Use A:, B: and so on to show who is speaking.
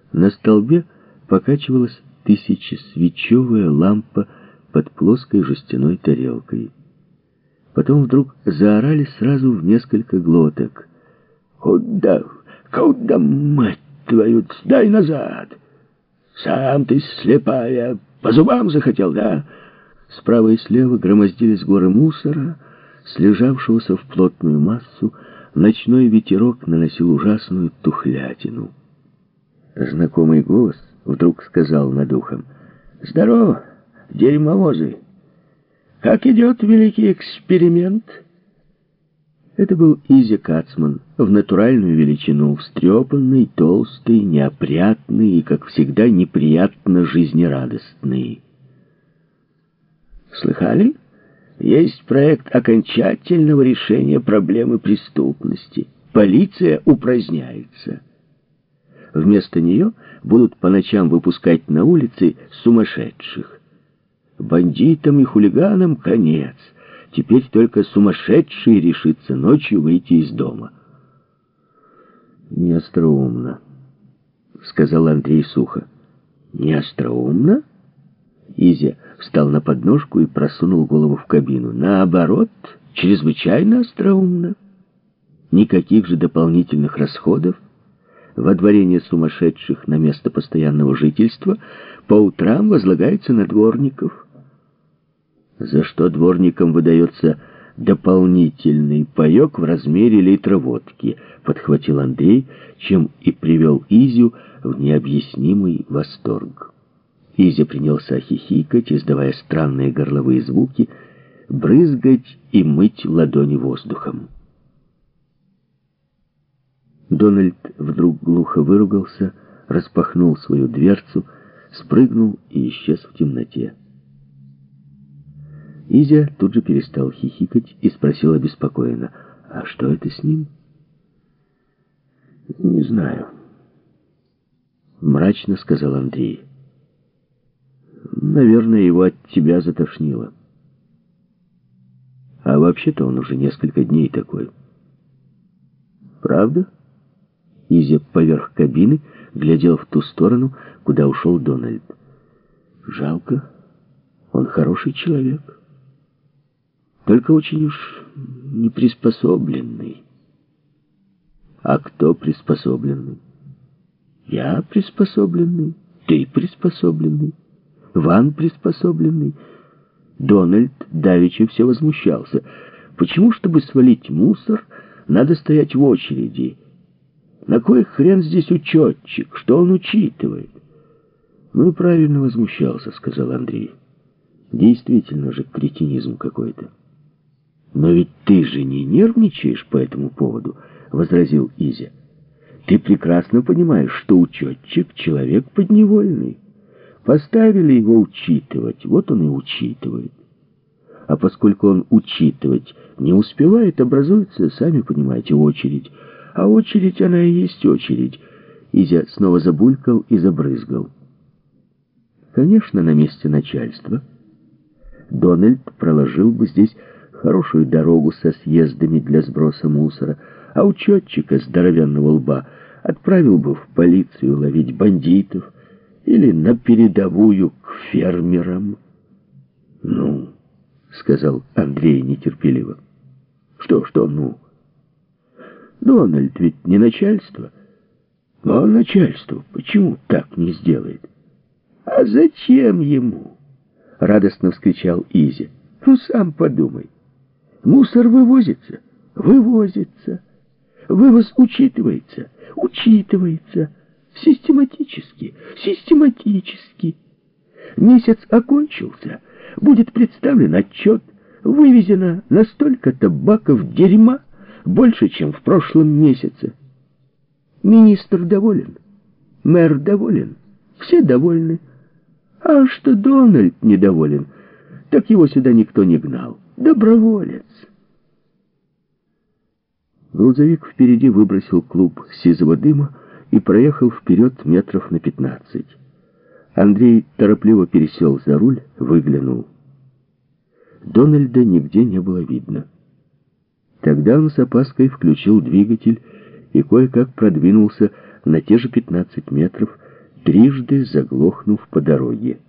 A: На столбе покачивалась тысячесвечевая лампа под плоской жестяной тарелкой. Потом вдруг заорали сразу в несколько глоток. «Куда? Куда, мать твою? Сдай назад! Сам ты слепая! По зубам захотел, да?» Справа и слева громоздились горы мусора, слежавшегося в плотную массу. Ночной ветерок наносил ужасную тухлятину. Знакомый голос вдруг сказал над ухом: «Здорово, дерьмовозы! Как идет великий эксперимент?» Это был Изя Кацман, в натуральную величину, встрепанный, толстый, неопрятный и, как всегда, неприятно жизнерадостный. «Слыхали? Есть проект окончательного решения проблемы преступности. Полиция упраздняется. Вместо нее будут по ночам выпускать на улицы сумасшедших. Бандитам и хулиганам конец. Теперь только сумасшедший решится ночью выйти из дома». «Не остроумно», — сказал Андрей сухо. «Не остроумно?» Изя встал на подножку и просунул голову в кабину. «Наоборот, чрезвычайно остроумно. Никаких же дополнительных расходов. Водворение сумасшедших на место постоянного жительства по утрам возлагается на дворников, за что дворникам выдается дополнительный паёк в размере литра водки», — подхватил Андрей, чем и привел Изю в необъяснимый восторг. Изя принялся хихикать, издавая странные горловые звуки, брызгать и мыть ладони воздухом. Дональд вдруг глухо выругался, распахнул свою дверцу, спрыгнул и исчез в темноте. Изя тут же перестал хихикать и спросил обеспокоенно: «А что это с ним?» «Не знаю», — мрачно сказал Андрей. «Наверное, его от тебя затошнило. А вообще-то он уже несколько дней такой». «Правда?» Изя поверх кабины глядел в ту сторону, куда ушел Дональд. «Жалко. Он хороший человек. Только очень уж неприспособленный». «А кто приспособленный?» «Я приспособленный, ты приспособленный, Ван приспособленный». Дональд давеча все возмущался. Почему, чтобы свалить мусор, надо стоять в очереди? На кой хрен здесь учетчик? Что он учитывает? «Ну и правильно возмущался», — сказал Андрей. «Действительно же кретинизм какой-то». «Но ведь ты же не нервничаешь по этому поводу», — возразил Изя. «Ты прекрасно понимаешь, что учетчик — человек подневольный. Поставили его учитывать, вот он и учитывает. А поскольку он учитывать не успевает, образуется, сами понимаете, очередь. А очередь, она и есть очередь». Изя снова забулькал и забрызгал. Конечно, на месте начальства Дональд проложил бы здесь хорошую дорогу со съездами для сброса мусора, а учетчика здоровенного лба отправил бы в полицию ловить бандитов или на передовую к фермерам. «Ну», — сказал Андрей нетерпеливо. «Что, ну? Дональд ведь не начальство». «А начальство почему так не сделает?» «А зачем ему?» — радостно вскричал Изя. «Ну, сам подумай. Мусор вывозится? Вывозится. Вывоз учитывается? Учитывается. Систематически. Месяц окончился. Будет представлен отчет. Вывезено на столько-то баков дерьма, больше, чем в прошлом месяце. Министр доволен. Мэр доволен. Все довольны. А что Дональд недоволен, так его сюда никто не гнал. Доброволец». Грузовик впереди выбросил клуб сизого дыма и проехал вперед метров на 15. Андрей торопливо пересел за руль, выглянул. Дональда нигде не было видно. Тогда он с опаской включил двигатель и кое-как продвинулся на те же 15 метров, трижды заглохнув по дороге.